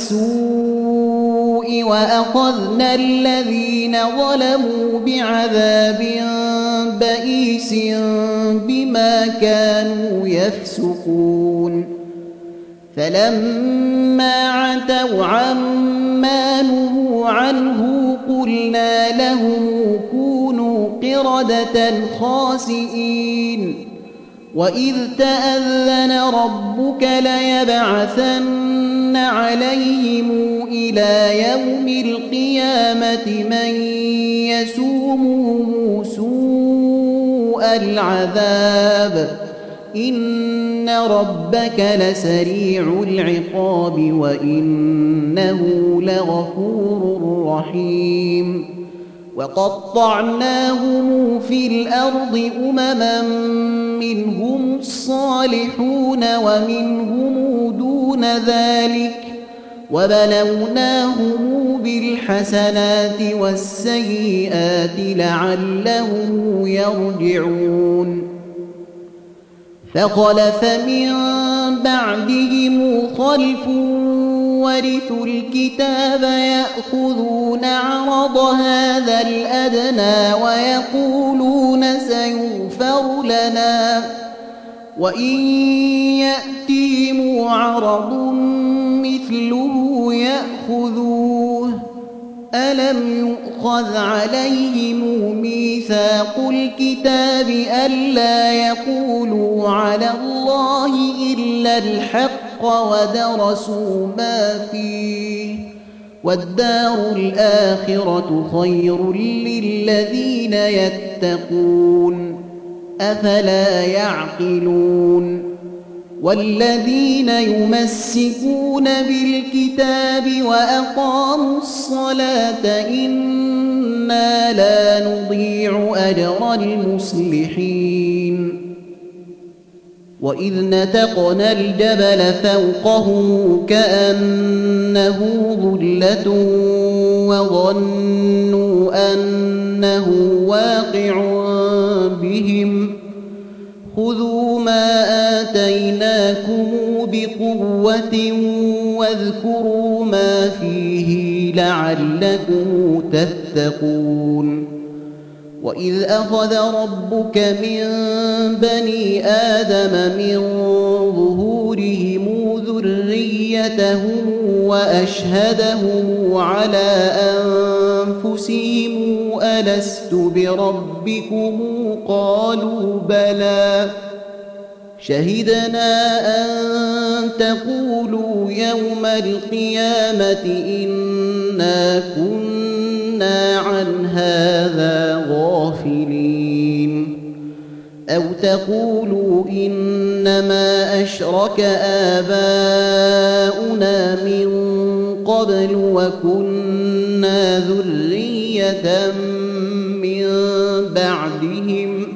السوء وأخذنا الذين ظلموا بعذاب بئيس بما كانوا يفسقون فلما عتوا عما نهوا عنه قلنا لهم كونوا قردة خاسئين وإذ تأذن ربك ليبعثن عليهم إلى يوم القيامة من يسومهم سوء العذاب إن ربك لسريع العقاب وإنه لغفور رحيم وقطعناهم في الأرض أمما منهم الصالحون ومنهم دون ذلك وبلوناهم بالحسنات والسيئات لعلهم يرجعون فخلف من بعدهم خلف ورثوا الكتاب يأخذون عرض هذا الأدنى ويقولون سيغفر لنا وإن يأتهم عرض مثله يأخذوه ألم يؤخذ عليهم ميثاق الكتاب ألا يقولوا على الله إلا الحق الحق ودرسوا ما فيه والدار الآخرة خير للذين يتقون أفلا يعقلون والذين يمسكون بالكتاب وأقاموا الصلاة إنا لا نضيع أجر المصلحين وإذ نتقنا الجبل فوقهم كأنه ظلة وظنوا أنه واقع بهم خذوا ما آتيناكم بقوة واذكروا ما فيه لعلكم تتقون وإذ أخذ ربك من بني آدم من ظهورهم ذريتهم وأشهدهم على أنفسهم ألست بربكم قالوا بلى شهدنا أن تقولوا يوم القيامة إنا كنا عن هذا غافلين أو تقولوا إنما أشرك آباؤنا من قبل وكنا ذرية من بعدهم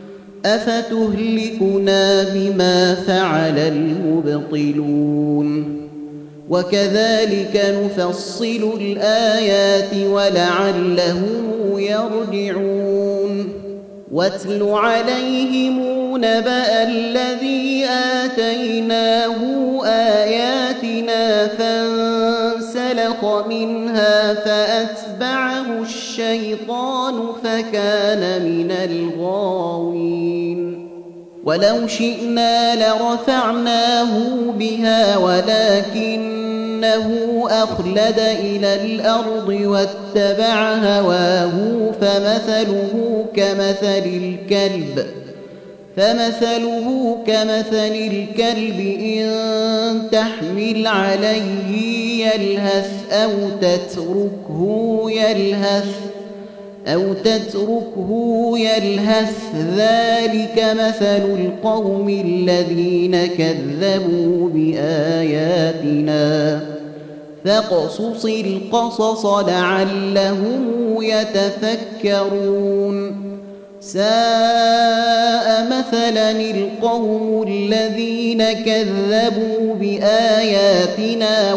أفتهلكنا بما فعل المبطلون وكذلك نفصل الآيات ولعلهم يرجعون واتل عليهم نبأ الذي آتيناه آياتنا فانسلخ منها فأتبعه الشيطان فكان من الغاوين ولو شئنا لرفعناه بها ولكنه أخلد إلى الأرض واتبع هواه فمثله كمثل الكلب إن تحمل عليه يلهث أو تتركه يلهث ذلك مثل القوم الذين كذبوا بآياتنا فاقصص القصص لعلهم يتفكرون ساء مثلا القوم الذين كذبوا بآياتنا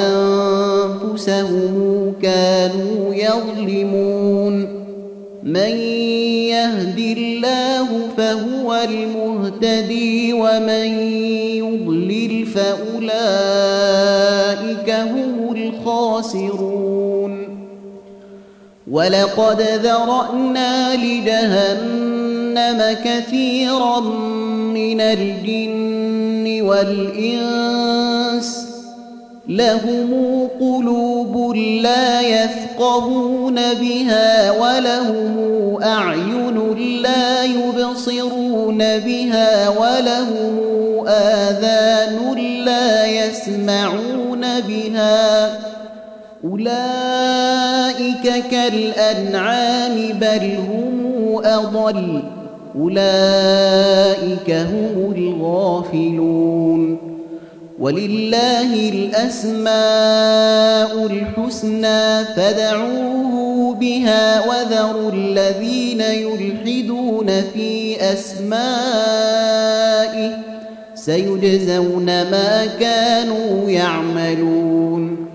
وأنفسهم كانوا يظلمون من يهد الله فهو المهتدي ومن يضلل فأولئك هم الخاسرون ولقد ذرأنا لجهنم كثيرا من الجن والإنس لهم قلوب لا يفقهون بها ولهم أعين لا يبصرون بها ولهم آذان لا يسمعون بها أولئك كالأنعام بل هم أضل أولئك هم الغافلون ولله الأسماء الحسنى فادعوه بها وذروا الذين يلحدون في أسمائه سيجزون ما كانوا يعملون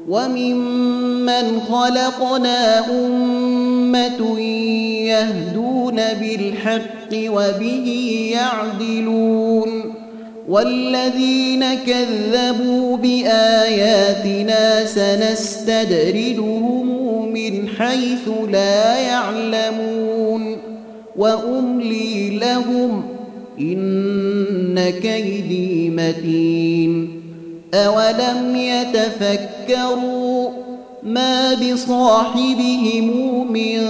وممن خلقنا أمة يهدون بالحق وبه يعدلون والذين كذبوا بآياتنا سنستدرجهم من حيث لا يعلمون وأملي لهم إن كيدي متين أولم يتفكروا ما بصاحبهم من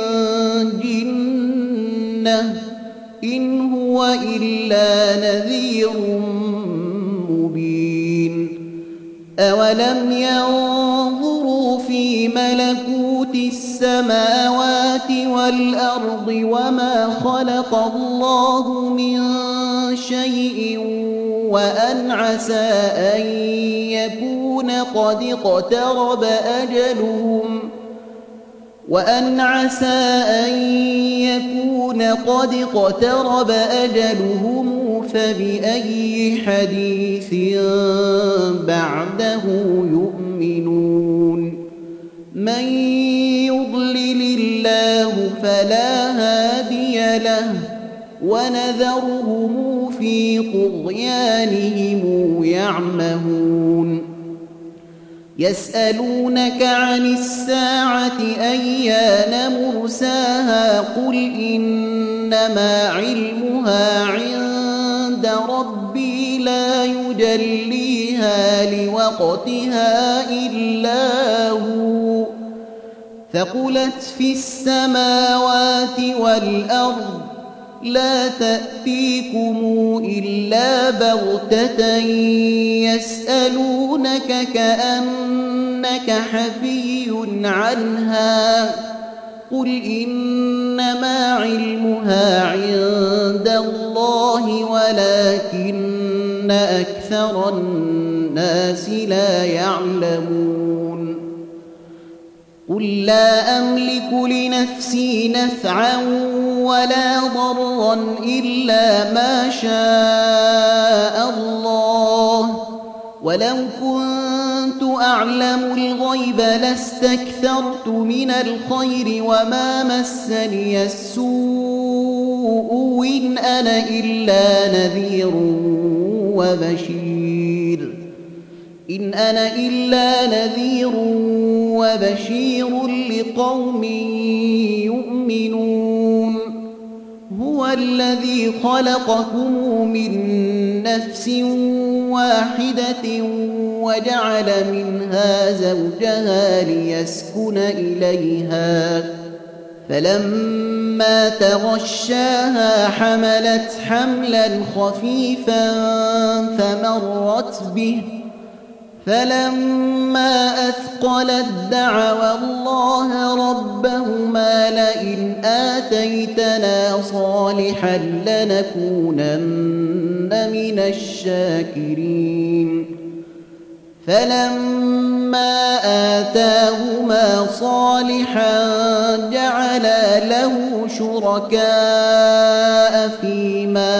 جنة إن هو إلا نذير مبين أولم ينظروا في ملكوت السماوات والأرض وما خلق الله من شيء وأن عسى أن يكون قد اقترب أجلهم فبأي حديث بعده يؤمنون من يضلل الله فلا هادي له ونذرهم في طغيانهم يعمهون يسألونك عن الساعة أيان مرساها قل إنما علمها عند ربي لا يجليها لوقتها إلا هو ثقلت في السماوات والأرض لا تأتيكم إلا بغتة يسألونك كأنك حفي عنها قل إنما علمها عند الله ولكن أكثر الناس لا يعلمون قل لا أملك لنفسي نفعا ولا ضرا إلا ما شاء الله ولو كنت أعلم الغيب لاستكثرت من الخير وما مسني السوء إن أنا إلا نذير وبشير لقوم يؤمنون هو الذي خلقكم من نفس واحدة وجعل منها زوجها ليسكن إليها فلما تغشاها حملت حملا خفيفا فمرت به فلما أثقلت دعوا الله ربهما لئن آتيتنا صالحا لنكونن من الشاكرين فلما آتاهما صالحا جعلا له شركاء فيما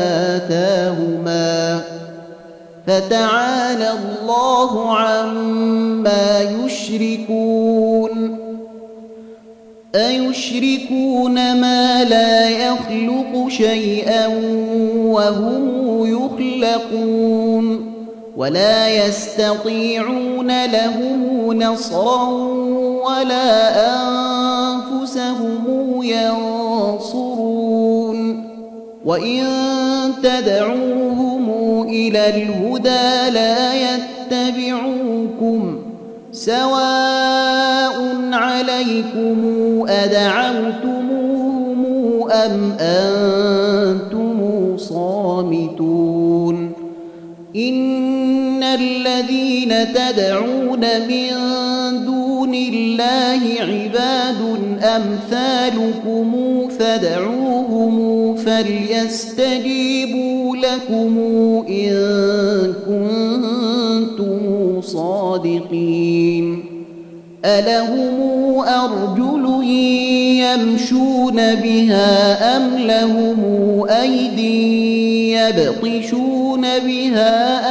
آتاهما فتعالى الله عما يشركون أيشركون ما لا يخلق شيئا وهم يخلقون ولا يستطيعون لهم نصرا ولا أنفسهم ينصرون وإن تدعوهم إلى الهدى لا يتبعوكم سواء عليكم أدعوتموهم أم أنتم صامتون إن الذين تدعون من دون الله عباد أمثالكم فادعوهم فليستجيبوا لكم إن كنتم صادقين ألهم أرجل يمشون بها أم لهم أيدي يبطشون بها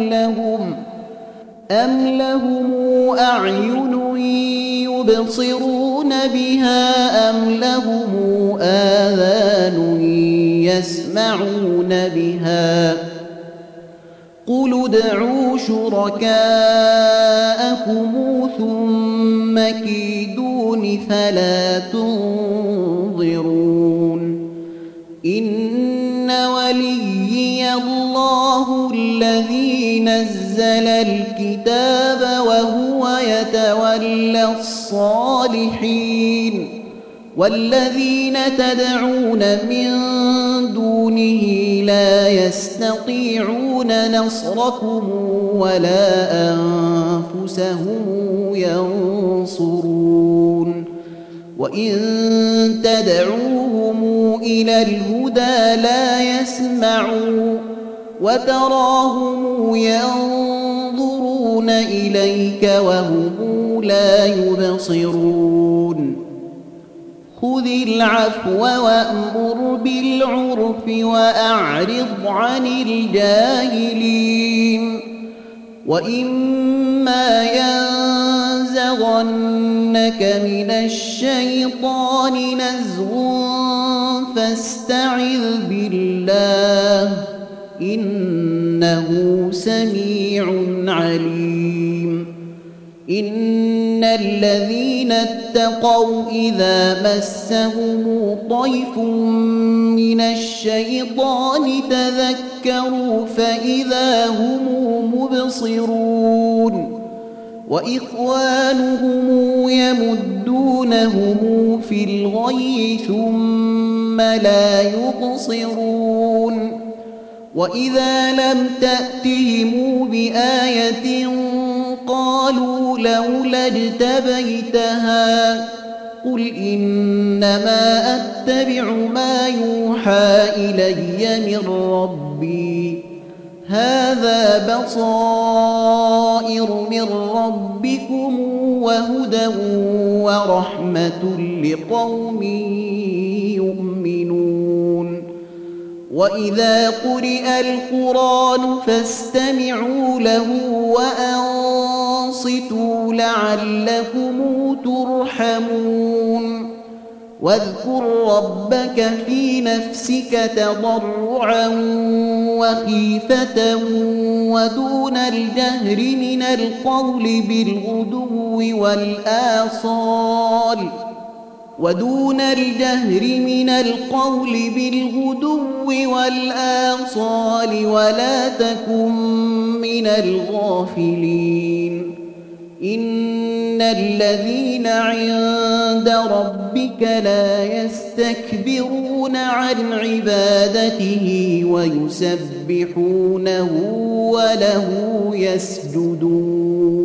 أم لهم أعين يبصرون بها أم لهم آذان يسمعون بها قل ادعوا شركاءكم ثم كيدون فلا تنظرون إن وليي الله الذي نزل الكتاب وهو يتولى الصالحين والذين تدعون من دونه لا يستطيعون نصركم ولا أنفسهم ينصرون وإن تدعوهم إلى الهدى لا يسمعوا وتراهم ينظرون إليك وهم لا يبصرون خذ العفو وأمر بالعرف وأعرض عن الجاهلين وإما ينزغنك من الشيطان نزغ فاستعذ بالله إنه سميع عليم إن الذين اتقوا إذا مسهم طيف من الشيطان تذكروا فإذا هم مبصرون وإخوانهم يمدونهم في الغي ثم لا يبصرون وإذا لم تأتهم بآية قالوا لولا اجتبيتها قل إنما أتبع ما يوحى إلي من ربي هذا بصائر من ربكم وهدى ورحمة لقوم يؤمنون وإذا قرئ القرآن فاستمعوا له وأنصتوا لعلكم ترحمون واذكر ربك في نفسك تضرعا وخيفة ودون الجهر من القول بالغدو والآصال ولا تكن من الغافلين إن الذين عند ربك لا يستكبرون عن عبادته ويسبحونه وله يسجدون